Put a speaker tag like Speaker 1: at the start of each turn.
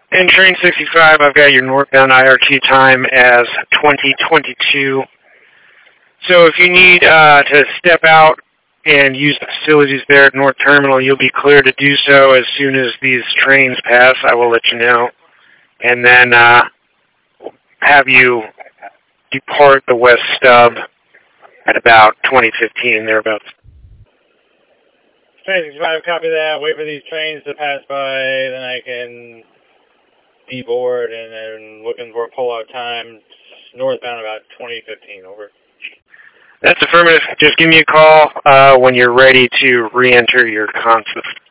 Speaker 1: In train 65, I've got your northbound IRT time as 2022. So if you need to step out and use the facilities there at North Terminal, you'll be clear to do so as soon as these trains pass. I will let you know. And then have you depart the West Stub at about 2015, thereabouts.
Speaker 2: Train 65, copy that. Wait for these trains to pass by, then I can deboard, and then looking for pull-out time northbound about 2015, over.
Speaker 1: That's affirmative. Just give me a call when you're ready to re-enter your consist.